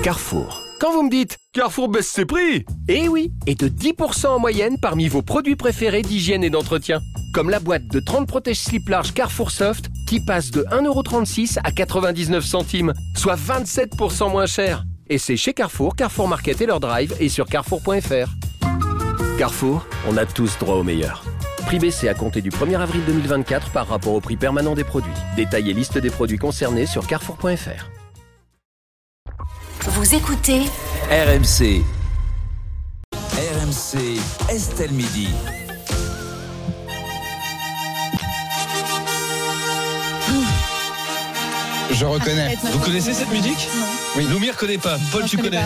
Carrefour. Quand vous me dites « Carrefour baisse ses prix !» Eh oui, et de 10% en moyenne parmi vos produits préférés d'hygiène et d'entretien. Comme la boîte de 30 protège-slip large Carrefour Soft qui passe de 1,36€ à 99 centimes, soit 27% moins cher. Et c'est chez Carrefour, Carrefour Market et leur drive et sur carrefour.fr. Carrefour, on a tous droit au meilleur. Prix baissé à compter du 1er avril 2024 par rapport au prix permanent des produits. Détail et liste des produits concernés sur carrefour.fr. Vous écoutez RMC. RMC, Estelle Midi. Je reconnais. Vous connaissez cette musique ? Non. Oui. Loumir connaît pas. Paul, Non, tu je connais pas.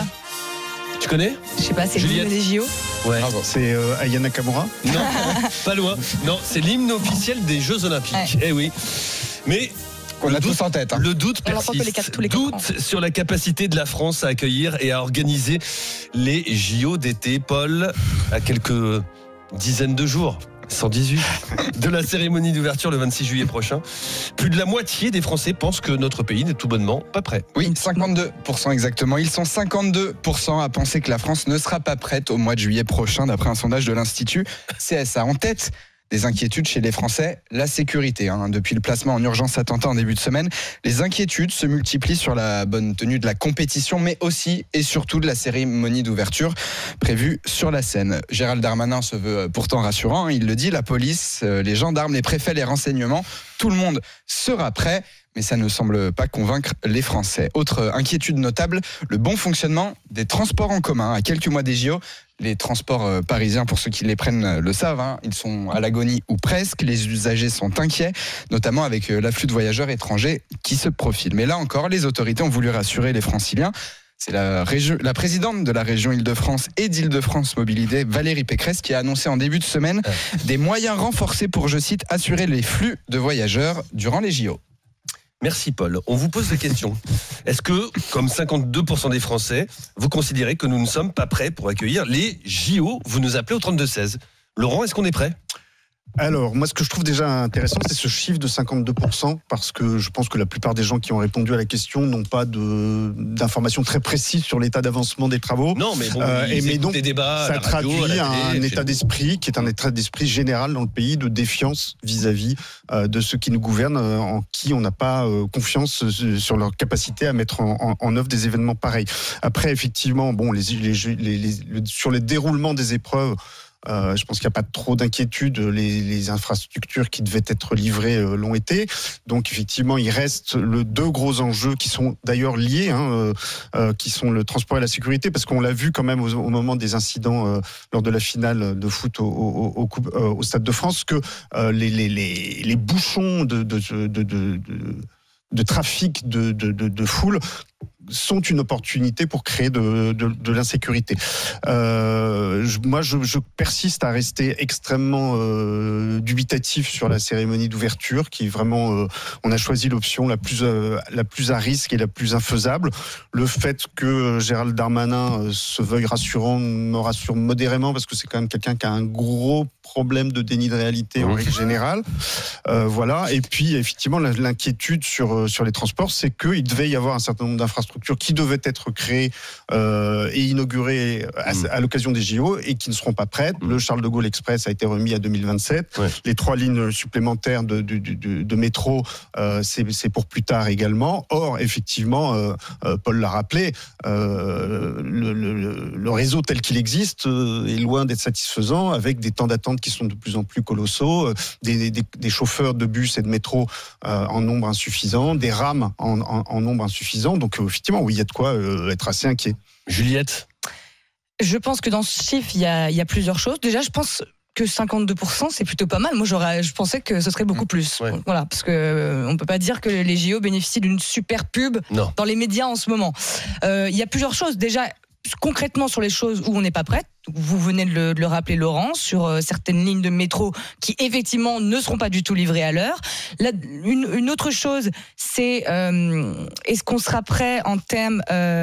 Tu connais ? Je sais pas, c'est Juliette. l'hymne des JO. Ouais. Bravo. C'est Aya Nakamura. Non, pas loin. Non, c'est l'hymne officiel des Jeux Olympiques. Ouais. Eh oui. Mais Qu'on a tous en tête. le doute On l'entend que persiste. tous les quatre ans. Doute sur la capacité de la France à accueillir et à organiser les JO d'été. Paul, à quelques dizaines de jours, 118, de la cérémonie d'ouverture le 26 juillet prochain, plus de la moitié des Français pensent que notre pays n'est tout bonnement pas prêt. Oui, 52% exactement. Ils sont 52% à penser que la France ne sera pas prête au mois de juillet prochain, d'après un sondage de l'Institut CSA. En tête des inquiétudes chez les Français, la sécurité. Depuis le placement en urgence attentat en début de semaine, les inquiétudes se multiplient sur la bonne tenue de la compétition, mais aussi et surtout de la cérémonie d'ouverture prévue sur la scène. Gérald Darmanin se veut pourtant rassurant. Il le dit, la police, les gendarmes, les préfets, les renseignements, tout le monde sera prêt. Mais ça ne semble pas convaincre les Français. Autre inquiétude notable, le bon fonctionnement des transports en commun. À quelques mois des JO, les transports parisiens, pour ceux qui les prennent, le savent, ils sont à l'agonie ou presque. Les usagers sont inquiets, notamment avec l'afflux de voyageurs étrangers qui se profile. Mais là encore, les autorités ont voulu rassurer les franciliens. C'est la présidente de la région Île-de-France et d'Île-de-France Mobilité, Valérie Pécresse, qui a annoncé en début de semaine des moyens renforcés pour, je cite, assurer les flux de voyageurs durant les JO. Merci Paul. On vous pose la question. Est-ce que, comme 52% des Français, vous considérez que nous ne sommes pas prêts pour accueillir les JO ? Vous nous appelez au 32-16. Laurent, est-ce qu'on est prêt ? Alors, moi, ce que je trouve déjà intéressant, c'est ce chiffre de 52%, parce que je pense que la plupart des gens qui ont répondu à la question n'ont pas d'informations très précises sur l'état d'avancement des travaux. Non, mais bon, mais donc, des débats à ça la radio, traduit à la télé, un état d'esprit qui est un état d'esprit général dans le pays de défiance vis-à-vis de ceux qui nous gouvernent, en qui on n'a pas confiance sur leur capacité à mettre en œuvre des événements pareils. Après, effectivement, bon, sur les déroulements des épreuves, je pense qu'il n'y a pas trop d'inquiétude. Les infrastructures qui devaient être livrées l'ont été. Donc effectivement, il reste deux gros enjeux qui sont d'ailleurs liés, qui sont le transport et la sécurité, parce qu'on l'a vu quand même au moment des incidents lors de la finale de foot au Stade de France, que les bouchons de trafic de foule sont une opportunité pour créer de l'insécurité. Moi, je persiste à rester extrêmement dubitatif sur la cérémonie d'ouverture, qui est vraiment, on a choisi l'option la plus à risque et la plus infaisable. Le fait que Gérald Darmanin se veuille rassurant me rassure modérément, parce que c'est quand même quelqu'un qui a un gros problème de déni de réalité en règle générale. Voilà. Et puis, effectivement, l'inquiétude sur les transports, c'est qu'il devait y avoir un certain nombre d'infrastructures qui devaient être créées et inaugurées à l'occasion des JO et qui ne seront pas prêtes. Le Charles de Gaulle Express a été remis à 2027. Ouais. Les 3 lignes supplémentaires de métro, c'est pour plus tard également. Or, effectivement, Paul l'a rappelé, le réseau tel qu'il existe est loin d'être satisfaisant, avec des temps d'attente qui sont de plus en plus colossaux, des chauffeurs de bus et de métro en nombre insuffisant, des rames en nombre insuffisant. Donc, effectivement, oui, il y a de quoi être assez inquiet. Juliette ? Je pense que dans ce chiffre, il y a plusieurs choses. Déjà, je pense que 52%, c'est plutôt pas mal. Moi, je pensais que ce serait beaucoup plus. Ouais. Voilà, parce que on peut pas dire que les JO bénéficient d'une super pub dans les médias en ce moment. Il y a plusieurs choses. Déjà, concrètement sur les choses où on n'est pas prête, vous venez de le rappeler, Laurent, sur certaines lignes de métro qui effectivement ne seront pas du tout livrées à l'heure. Là, une autre chose, c'est est-ce qu'on sera prêt en termes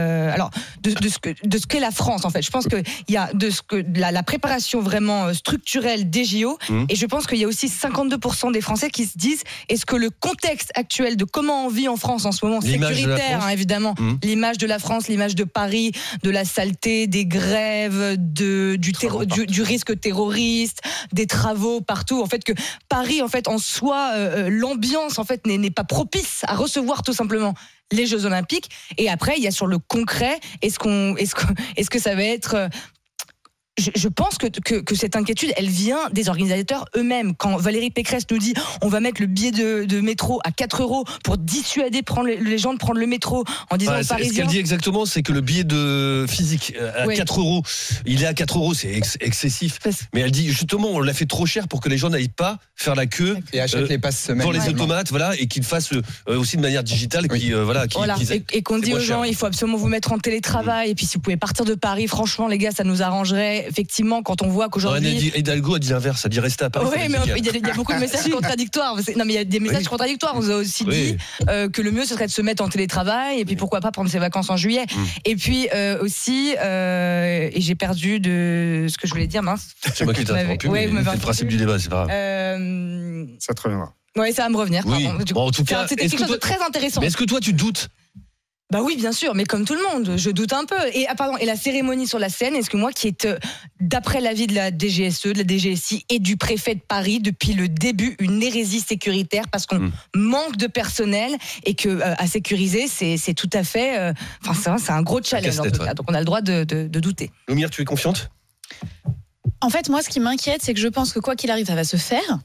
de ce qu'est la France, en fait. Je pense qu'il y a la préparation vraiment structurelle des JO, et je pense qu'il y a aussi 52% des Français qui se disent, est-ce que le contexte actuel de comment on vit en France en ce moment, l'image sécuritaire, évidemment, l'image de la France, l'image de Paris, de la saleté, des grèves, du risque terroriste, des travaux partout, en fait, que Paris, en fait, en soi, l'ambiance, en fait, n'est pas propice à recevoir tout simplement les Jeux Olympiques. Et après, il y a sur le concret, est-ce que ça va être... Je pense que cette inquiétude, elle vient des organisateurs eux-mêmes. Quand Valérie Pécresse nous dit on va mettre le billet de métro à 4 € pour dissuader les gens de prendre le métro, en disant aux Parisiens... Ce qu'elle dit exactement, c'est que le billet de physique à 4 €, il est à 4 €, c'est excessif. Mais elle dit justement, on l'a fait trop cher pour que les gens n'aillent pas faire la queue et achètent les passes semaine pour les automates, voilà, et qu'ils fassent aussi de manière digitale, et qu'on dit aux gens, il faut absolument vous mettre en télétravail, et puis si vous pouvez partir de Paris, franchement les gars, ça nous arrangerait. Effectivement, quand on voit qu'aujourd'hui... Hidalgo a dit l'inverse, a dit rester à Paris. Oui, mais il y a beaucoup de messages contradictoires. Non, mais il y a des messages contradictoires. On nous a aussi dit que le mieux, ce serait de se mettre en télétravail, et puis pourquoi pas prendre ses vacances en juillet. Et puis aussi, et j'ai perdu de ce que je voulais dire, mince. C'est moi qui t'ai interrompu, mais c'est le principe du débat, c'est pas grave. Ça te reviendra. Oui, ça va me revenir. Oui. Bon, en tout cas, c'était quelque chose de très intéressant. Mais est-ce que toi, tu doutes ? Bah oui, bien sûr, mais comme tout le monde, je doute un peu. Et la cérémonie sur la scène, est-ce que moi, qui est, d'après l'avis de la DGSE, de la DGSI et du préfet de Paris, depuis le début, une hérésie sécuritaire, parce qu'on manque de personnel, et que à sécuriser, c'est tout à fait... c'est un gros challenge, en tout cas. Donc on a le droit de douter. Lumire, tu es confiante ? En fait, moi, ce qui m'inquiète, c'est que je pense que quoi qu'il arrive, ça va se faire.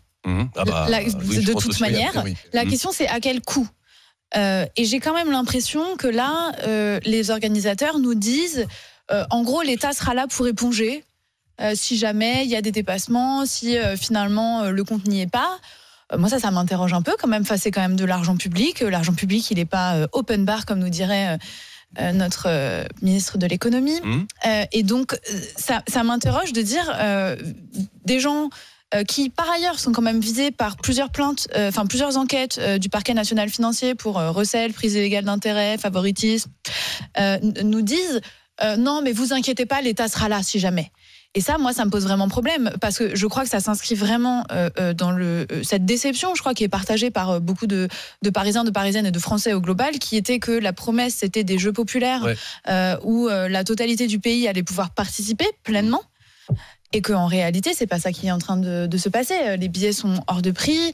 De toute manière. La question, c'est à quel coût ? Et j'ai quand même l'impression que là, les organisateurs nous disent, en gros, l'État sera là pour éponger si jamais il y a des dépassements, si finalement le compte n'y est pas. Moi, ça m'interroge un peu quand même. Enfin, c'est quand même de l'argent public. L'argent public, il n'est pas open bar, comme nous dirait notre ministre de l'économie. Et donc, ça m'interroge de dire des gens... qui par ailleurs sont quand même visés par plusieurs plaintes, plusieurs enquêtes du parquet national financier pour recel, prise illégale d'intérêt, favoritisme, nous disent non mais vous inquiétez pas, l'État sera là si jamais. Et ça, moi, ça me pose vraiment problème, parce que je crois que ça s'inscrit vraiment dans cette déception, je crois, qui est partagée par beaucoup de Parisiens, de Parisiennes et de Français au global, qui était que la promesse, c'était des Jeux populaires où la totalité du pays allait pouvoir participer pleinement. Et qu'en réalité, c'est pas ça qui est en train de se passer. Les billets sont hors de prix.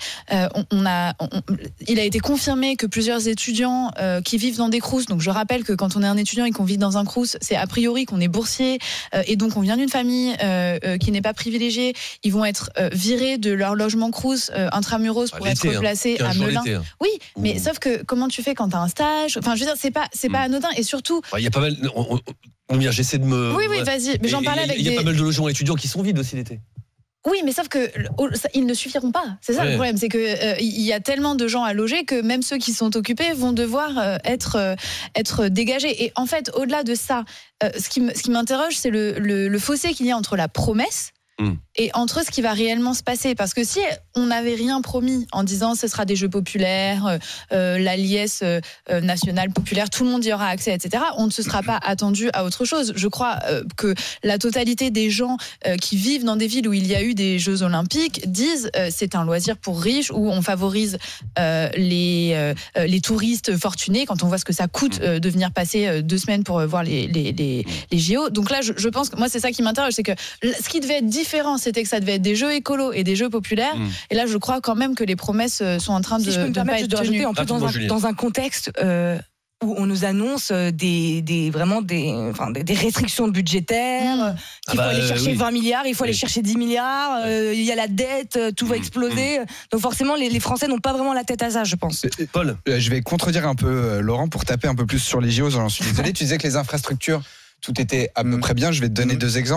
Il a été confirmé que plusieurs étudiants qui vivent dans des crous, donc je rappelle que quand on est un étudiant et qu'on vit dans un crous, c'est a priori qu'on est boursier et donc on vient d'une famille qui n'est pas privilégiée. Ils vont être virés de leur logement crous intramuros pour être placés à Melun. Oui, mais sauf que comment tu fais quand t'as un stage ? Enfin, je veux dire, c'est pas anodin, et surtout. Il y a pas mal. J'essaie de me... Oui, vas-y. Mais j'en parlais avec Il y a pas mal de logements étudiants qui sont vides aussi l'été. Oui, mais sauf que ils ne suffiront pas. C'est ça le problème, c'est que il y a tellement de gens à loger que même ceux qui sont occupés vont devoir être dégagés. Et en fait, au-delà de ça, ce qui m'interroge, c'est le fossé qu'il y a entre la promesse et entre ce qui va réellement se passer. Parce que si on n'avait rien promis en disant ce sera des Jeux populaires, la liesse nationale populaire, tout le monde y aura accès, etc., on ne se sera pas attendu à autre chose. Je crois que la totalité des gens qui vivent dans des villes où il y a eu des Jeux Olympiques disent c'est un loisir pour riches, où on favorise les touristes fortunés, quand on voit ce que ça coûte de venir passer 2 semaines pour voir les JO. Donc là, je pense que moi, c'est ça qui m'interroge, c'est que ce qui devait être différent, c'était que ça devait être des jeux écolos et des jeux populaires. Et là, je crois quand même que les promesses sont en train de ne pas être tenues. En plus, dans un contexte où on nous annonce des restrictions budgétaires, qu'il faut aller chercher 20 milliards, il faut aller chercher 10 milliards, il y a la dette, tout va exploser. Donc forcément, les Français n'ont pas vraiment la tête à ça, je pense. Paul, je vais contredire un peu Laurent pour taper un peu plus sur les JO. J'en suis désolé. Tu disais que les infrastructures, tout était à peu près bien. Je vais te donner 2 exemples. Le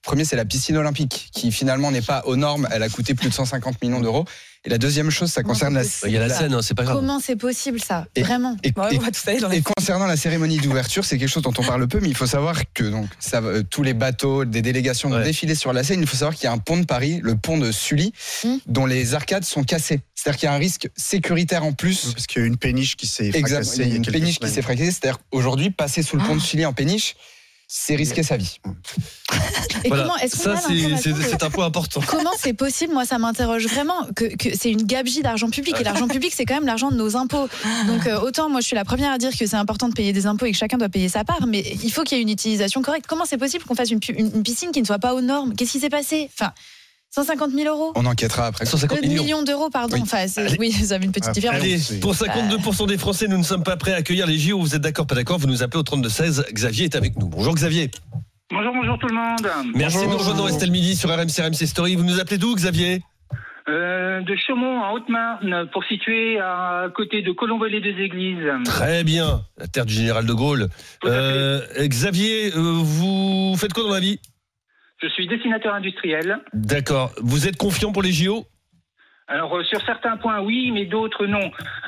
Premier, c'est la piscine olympique, qui finalement n'est pas aux normes. Elle a coûté plus de 150 millions d'euros. Et la deuxième chose, ça concerne Il y a la scène, c'est pas grave. Comment c'est possible ça? Vraiment? Et concernant la cérémonie d'ouverture, c'est quelque chose dont on parle peu, mais il faut savoir que donc, tous les bateaux, des délégations vont défiler sur la Seine. Il faut savoir qu'il y a un pont de Paris, le pont de Sully, dont les arcades sont cassées. C'est-à-dire qu'il y a un risque sécuritaire en plus. Parce qu'il y a une péniche qui s'est fracassée. Il y a une péniche qui s'est fracassée. C'est-à-dire qu'aujourd'hui, passer sous le pont de Sully en péniche, c'est risquer sa vie. Et comment, est-ce qu'on c'est un point important. Comment c'est possible? Moi, ça m'interroge vraiment que c'est une gabegie d'argent public. Et l'argent public, c'est quand même l'argent de nos impôts. Donc, autant moi, je suis la première à dire que c'est important de payer des impôts et que chacun doit payer sa part, mais il faut qu'il y ait une utilisation correcte. Comment c'est possible qu'on fasse une piscine qui ne soit pas aux normes? Qu'est-ce qui s'est passé? 150 000 euros. On enquêtera après. 150 millions d'euros, pardon. Oui. Oui, ça avait une petite différence. Allez, pour 52% des Français, nous ne sommes pas prêts à accueillir les JO. Vous êtes d'accord, pas d'accord? Vous nous appelez au 32-16. Xavier est avec nous. Bonjour Xavier. Bonjour tout le monde. Merci de nous rejoindre Estelle Midi sur RMC Story. Vous nous appelez d'où, Xavier? De Chaumont en Haute-Marne, pour situer à côté de Colombo-les-Deux-Églises. Très bien, la terre du général de Gaulle. Xavier, vous faites quoi dans la vie? Je suis dessinateur industriel. D'accord. Vous êtes confiant pour les JO? Alors, sur certains points, oui, mais d'autres, non.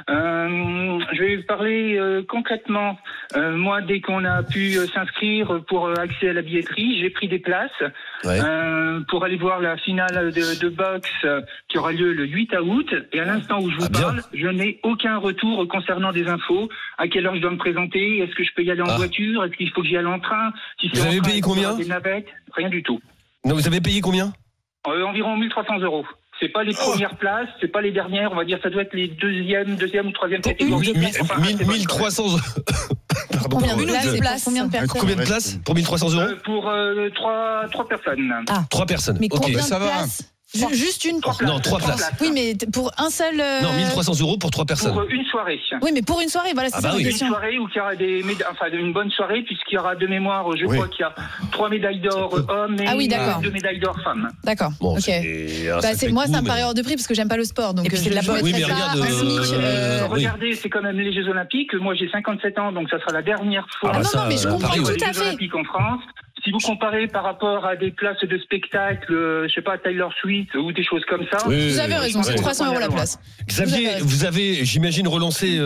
Je vais parler concrètement. Moi, dès qu'on a pu s'inscrire pour accès à la billetterie, j'ai pris des places pour aller voir la finale de boxe qui aura lieu le 8 août. Et à l'instant où je vous parle, je n'ai aucun retour concernant des infos. À quelle heure je dois me présenter? Est-ce que je peux y aller en voiture? Est-ce qu'il faut que j'y aille en train? Vous avez payé combien? Des navettes? Rien du tout. Non, vous avez payé combien? Environ 1 300 €. C'est pas les premières places, c'est pas les dernières, on va dire, ça doit être les deuxième ou troisième catégories. 1300 €. Pardon. Combien de places? Combien de places pour 1300 €? Pour 3 personnes. 3 personnes. Mais combien ça de places? Juste une? 3 places. Non, 3 places. Oui, mais pour un seul... Non, 1300 € pour 3 personnes. Pour une soirée. Oui, mais pour une soirée, voilà, c'est ça la question. Une soirée où il y aura une bonne soirée, puisqu'il y aura de mémoire, je crois qu'il y a 3 médailles d'or hommes et 2 médailles d'or femmes. D'accord. Bon, ok. Moi, ça me paraît hors de prix parce que j'aime pas le sport. Donc, c'est de la boxe. Oui, mais regarde. Regardez, c'est quand même les Jeux Olympiques. Moi, j'ai 57 ans, donc ça sera la dernière fois. Non, mais je comprends tout à les Jeux Olympiques en France. Si vous comparez par rapport à des places de spectacle, je sais pas, Taylor Swift ou des choses comme ça. Vous avez raison, c'est 300 € la place. Xavier, vous avez, j'imagine, relancé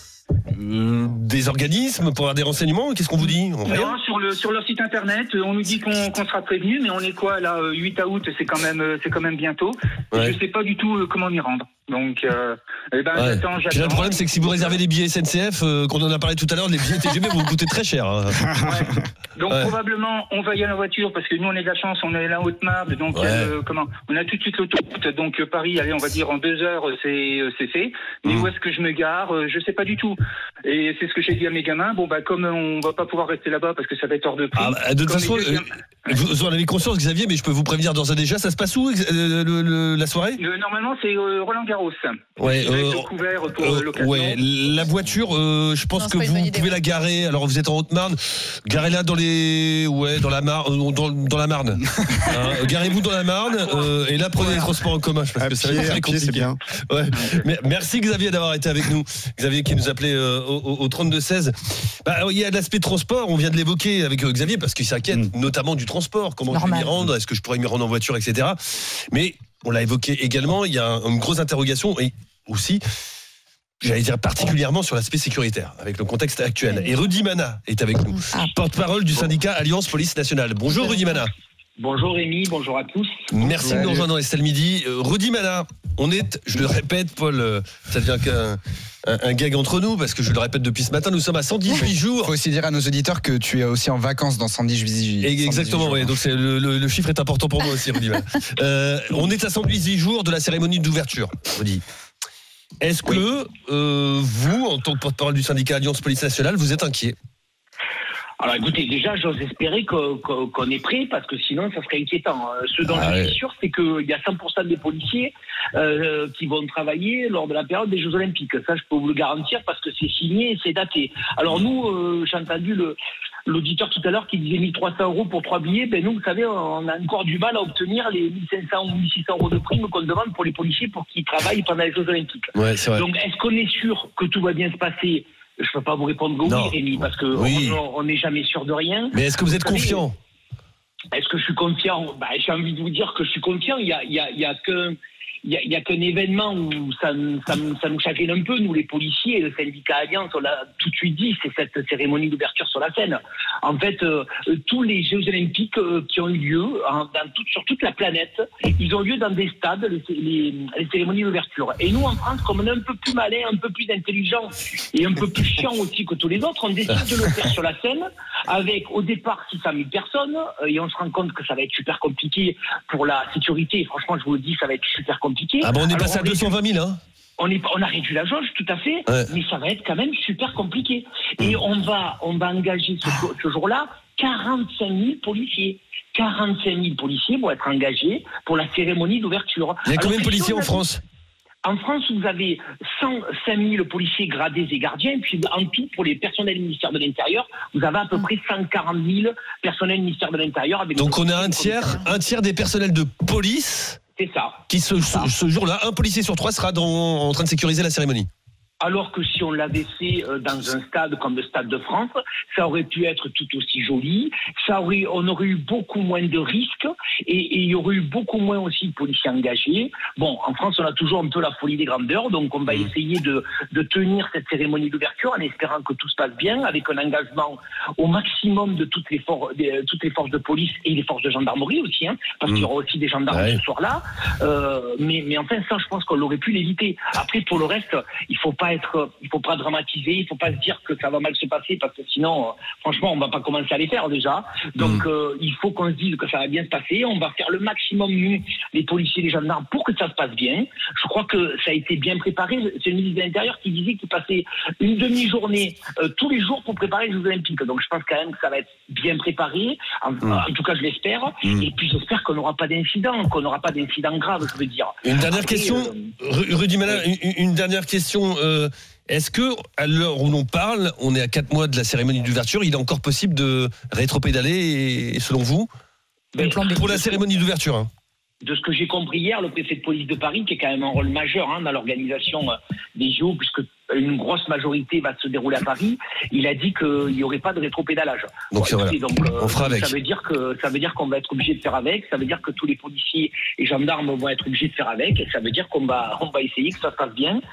des organismes pour avoir des renseignements. Qu'est-ce qu'on vous dit? Non, sur leur site internet, on nous dit qu'on sera prévenu, mais on est quoi là, 8 août, c'est quand même bientôt. Je sais pas du tout comment m'y rendre. Donc, j'attends. Puis là, le problème, c'est que si vous réservez des billets SNCF, qu'on en a parlé tout à l'heure, les billets TGV vont vous coûter très cher. Donc, probablement, on va y aller en voiture, parce que nous, on est de la chance, on est là en Haute-Marne, donc, on a tout de suite l'autoroute, donc Paris, allez, on va dire en 2 heures, c'est fait. Mais où est-ce que je me gare? Je sais pas du tout. Et c'est ce que j'ai dit à mes gamins. Bon, comme on va pas pouvoir rester là-bas, parce que ça va être hors de prix. De toute façon, vous en avez conscience, Xavier, mais je peux vous prévenir d'ores et déjà, ça se passe où, la soirée? Normalement, c'est Roland-Garros. Couvert pour l'occasion. La voiture, je pense que vous pouvez la garer. Alors vous êtes en Haute-Marne, garez-la dans la Marne. Garez-vous dans la Marne et là prenez les transports en commun. Parce que ça va être très compliqué. C'est bien. Mais merci Xavier d'avoir été avec nous. Xavier qui nous appelait au 32-16. Il y a l'aspect transport, on vient de l'évoquer avec Xavier parce qu'il s'inquiète notamment du transport. Comment je vais m'y rendre? Est-ce que je pourrais m'y rendre en voiture, etc. Mais on l'a évoqué également, il y a une grosse interrogation et aussi, j'allais dire particulièrement sur l'aspect sécuritaire avec le contexte actuel. Et Rudy Mana est avec nous, porte-parole du syndicat Alliance Police Nationale. Bonjour Rudy Mana. Bonjour Rémi, bonjour à tous. Merci de nous rejoindre dans Estelle Midi. Rudy Mana, on est, je le répète Paul, ça devient un gag entre nous parce que je le répète depuis ce matin, nous sommes à 118 jours. Il faut aussi dire à nos auditeurs que tu es aussi en vacances dans 118 jours. Exactement, oui. Donc le chiffre est important pour moi aussi, Rudy Mana. On est à 118 jours de la cérémonie d'ouverture, Rudy. Est-ce que vous, en tant que porte-parole du syndicat Alliance Police Nationale, vous êtes inquiet? Alors écoutez, déjà j'ose espérer qu'on est prêt parce que sinon ça serait inquiétant. Ce dont je suis sûr, c'est qu'il y a 100% des policiers qui vont travailler lors de la période des Jeux Olympiques. Ça je peux vous le garantir parce que c'est signé et c'est daté. Alors nous, j'ai entendu l'auditeur tout à l'heure qui disait 1300 € pour 3 billets. Nous, vous savez, on a encore du mal à obtenir les 1500 ou 1600 € de prime qu'on demande pour les policiers pour qu'ils travaillent pendant les Jeux Olympiques. Ouais, c'est vrai. Donc est-ce qu'on est sûr que tout va bien se passer? Je ne peux pas vous répondre oui, Rémi, parce qu'on n'est jamais sûr de rien. Mais est-ce que vous êtes confiant? Est-ce que je suis confiant ? J'ai envie de vous dire que je suis confiant. Il y a qu'un événement où ça nous chagrine un peu, nous les policiers, et le syndicat Alliance, on l'a tout de suite dit, c'est cette cérémonie d'ouverture sur la Seine. En fait, tous les Jeux Olympiques qui ont eu lieu sur toute la planète, ils ont lieu dans des stades, les cérémonies d'ouverture. Et nous, en France, comme on est un peu plus malin, un peu plus intelligent et un peu plus chiant aussi que tous les autres, on décide de le faire sur la Seine avec, au départ, 600 000 personnes, et on se rend compte que ça va être super compliqué pour la sécurité. Et franchement, je vous le dis, ça va être super compliqué. Ah bon, on est passé à 220 000, hein. On a réduit la jauge, tout à fait, mais ça va être quand même super compliqué. Et on va engager ce jour-là 45 000 policiers. 45 000 policiers vont être engagés pour la cérémonie d'ouverture. Il y a combien de policiers en France ? En France, vous avez 105 000 policiers gradés et gardiens, et puis en tout, pour les personnels du ministère de l'Intérieur, vous avez à peu près 140 000 personnels du ministère de l'Intérieur. Donc on a un tiers des personnels de police. C'est ça. Qui ce jour-là, un policier sur 3 sera en train de sécuriser la cérémonie. Alors que si on l'avait fait dans un stade comme le Stade de France, ça aurait pu être tout aussi joli, on aurait eu beaucoup moins de risques et il y aurait eu beaucoup moins aussi de policiers engagés. Bon, en France, on a toujours un peu la folie des grandeurs, donc on va essayer de tenir cette cérémonie d'ouverture en espérant que tout se passe bien, avec un engagement au maximum de toutes les forces de police et les forces de gendarmerie aussi, hein, parce qu'il y aura aussi des gendarmes ce soir-là. Mais enfin, ça, je pense qu'on l'aurait pu l'éviter. Après, pour le reste, il faut pas dramatiser, il faut pas se dire que ça va mal se passer parce que sinon, franchement, on va pas commencer à les faire déjà. Donc, il faut qu'on se dise que ça va bien se passer. On va faire le maximum, nous, les policiers, les gendarmes, pour que ça se passe bien. Je crois que ça a été bien préparé. C'est le ministre de l'Intérieur qui disait qu'il passait une demi-journée tous les jours pour préparer les Jeux Olympiques. Donc, je pense quand même que ça va être bien préparé. En tout cas, je l'espère. Et puis, j'espère qu'on n'aura pas d'incident, grave, je veux dire. Une dernière question, Rudy Mana, une dernière question. Est-ce que, à l'heure où l'on parle, on est à 4 mois de la cérémonie d'ouverture, il est encore possible de rétropédaler, selon vous, pour la cérémonie d'ouverture, hein. De ce que j'ai compris hier, le préfet de police de Paris, qui a quand même un rôle majeur dans l'organisation des JO, puisque une grosse majorité va se dérouler à Paris, il a dit qu'il n'y aurait pas de rétropédalage. Donc, on fera avec. Ça veut dire qu'on va être obligé de faire avec, ça veut dire que tous les policiers et gendarmes vont être obligés de faire avec, et ça veut dire qu'on va essayer que ça se passe bien,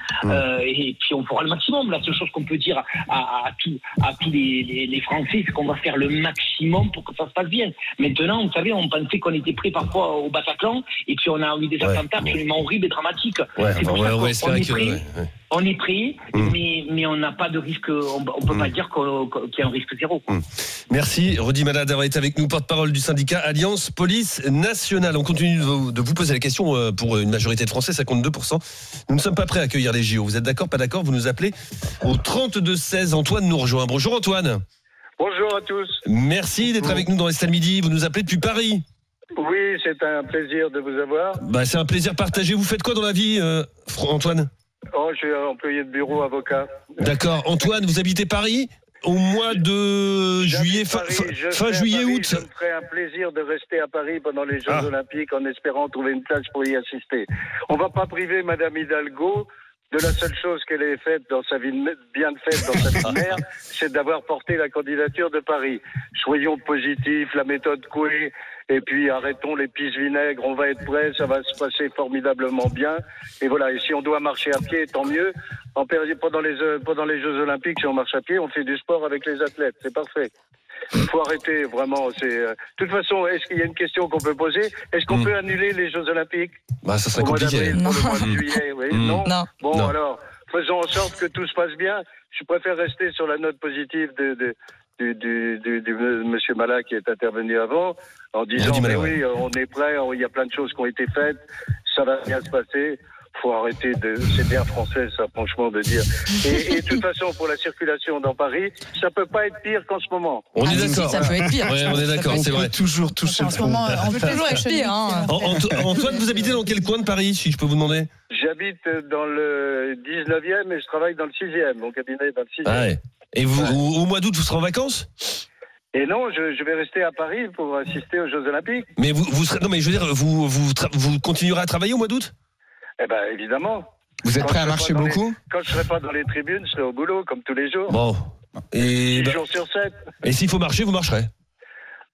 et puis on fera le maximum. La seule chose qu'on peut dire à tous les Français, c'est qu'on va faire le maximum pour que ça se passe bien. Maintenant, vous savez, on pensait qu'on était prêt parfois au Bataclan, et puis on a eu des attentats absolument horribles et dramatiques. C'est pour ça qu'on est prêt. On est prêt, mais on n'a pas de risque. On ne peut pas dire qu'il y a un risque zéro. Merci, Rudy Mana, d'avoir été avec nous, porte-parole du syndicat Alliance Police Nationale. On continue de vous poser la question pour une majorité de Français, 52%. Nous ne sommes pas prêts à accueillir les JO. Vous êtes d'accord, pas d'accord ? Vous nous appelez au 32-16. Antoine nous rejoint. Bonjour Antoine. Bonjour à tous. Merci d'être avec nous dans Estelle Midi. Vous nous appelez depuis Paris. Oui, c'est un plaisir de vous avoir. C'est un plaisir partagé. Vous faites quoi dans la vie, Antoine ? Je suis employé de bureau, avocat. D'accord. Antoine, vous habitez Paris ? Au mois de juillet, fin juillet, août. Je me ferai un plaisir de rester à Paris pendant les Jeux Olympiques en espérant trouver une place pour y assister. On ne va pas priver Madame Hidalgo de la seule chose qu'elle ait faite dans sa vie, bien faite dans sa vie de mère, c'est d'avoir porté la candidature de Paris. Soyons positifs, la méthode Coué, et puis arrêtons les pisse vinaigre, on va être prêts, ça va se passer formidablement bien. Et voilà, et si on doit marcher à pied, tant mieux. Pendant les Jeux Olympiques, si on marche à pied, on fait du sport avec les athlètes, c'est parfait. Il faut arrêter, vraiment. De toute façon, est-ce qu'il y a une question qu'on peut poser ? Est-ce qu'on peut annuler les Jeux Olympiques ? Ça serait compliqué. Pour le mois de juillet, oui. Non. Bon, non. Alors, faisons en sorte que tout se passe bien. Je préfère rester sur la note positive du monsieur Mala qui est intervenu avant, en disant oui, on est prêt, il y a plein de choses qui ont été faites, ça va bien se passer. Faut arrêter c'est bien français, ça, franchement, de dire. Et de toute façon, pour la circulation dans Paris, ça peut pas être pire qu'en ce moment. On est d'accord. Ça peut être pire. Ouais, on est d'accord, c'est vrai. Toujours toucher en ce moment, on peut toujours être pire. Antoine, vous habitez dans quel coin de Paris, si je peux vous demander ? J'habite dans le 19e et je travaille dans le 6e. Mon cabinet est dans le 6e. Ah ouais. Et vous, au mois d'août, vous serez en vacances ? Et non, je vais rester à Paris pour assister aux Jeux Olympiques. Mais vous serez, non, mais je veux dire, vous continuerez à travailler au mois d'août ? Eh ben, évidemment. Vous êtes prêt à marcher beaucoup ? Quand je serai pas dans les tribunes, je serai au boulot, comme tous les jours. Bon. Et 6 jours sur 7. Et s'il faut marcher, vous marcherez ?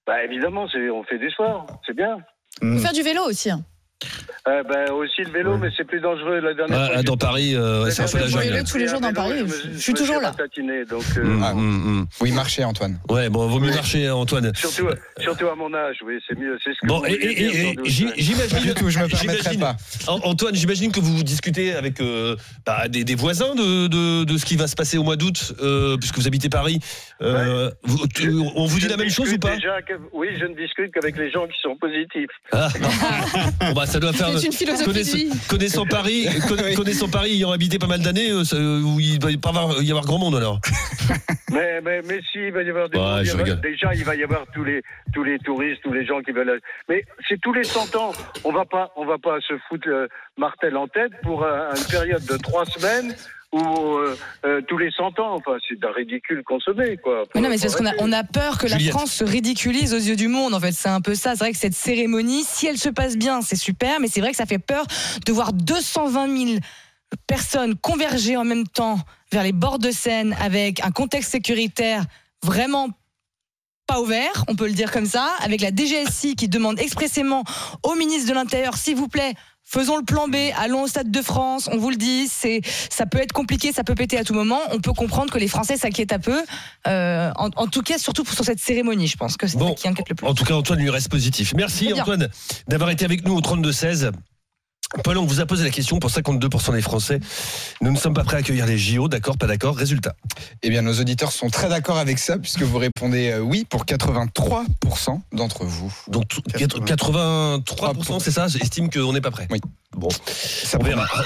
Bah évidemment, on fait du sport, c'est bien. On peut faire du vélo aussi. Aussi le vélo, mais c'est plus dangereux. La dernière fois, dans Paris, c'est un peu la jungle. Tous les jours dans Paris, je suis toujours là. Donc, Oui, marcher, Antoine. Ouais, bon, vaut mieux marcher, Antoine. Surtout à mon âge, oui, c'est mieux. C'est ce que bon, vous j'imagine du tout, je me permettrai pas. Antoine, j'imagine que vous discutez avec des voisins de ce qui va se passer au mois d'août, puisque vous habitez Paris. On vous dit la même chose ou pas? Oui, je ne discute qu'avec les gens qui sont positifs. Bon, bah, ça doit faire. C'est une philosophie de vie. Connaissant Paris, ayant habité pas mal d'années, où il va pas y avoir grand monde alors. Mais si, il va y avoir déjà, il va y avoir tous les touristes, tous les gens qui veulent. Mais c'est tous les 100 ans. On va pas se foutre le martel en tête pour une période de 3 semaines. Ou tous les 100 ans, enfin c'est d'un ridicule consommé quoi. Mais non mais c'est parce qu'on a peur que la France se ridiculise aux yeux du monde en fait, c'est un peu ça. C'est vrai que cette cérémonie, si elle se passe bien, c'est super, mais c'est vrai que ça fait peur de voir 220 000 personnes converger en même temps vers les bords de Seine avec un contexte sécuritaire vraiment pas ouvert, on peut le dire comme ça, avec la DGSI qui demande expressément au ministre de l'Intérieur, s'il vous plaît, faisons le plan B, allons au Stade de France, on vous le dit, ça peut être compliqué, ça peut péter à tout moment. On peut comprendre que les Français s'inquiètent un peu. En tout cas, surtout sur cette cérémonie, je pense que c'est ça qui inquiète le plus. En tout cas, Antoine lui reste positif. Merci Antoine d'avoir été avec nous au 32-16. Paul, on vous a posé la question pour 52% des Français. Nous ne sommes pas prêts à accueillir les JO, d'accord, pas d'accord. Résultat. Eh bien, nos auditeurs sont très d'accord avec ça, puisque vous répondez oui pour 83% d'entre vous. Donc 83%, c'est ça, estime qu'on n'est pas prêt. Oui. Bon, on verra.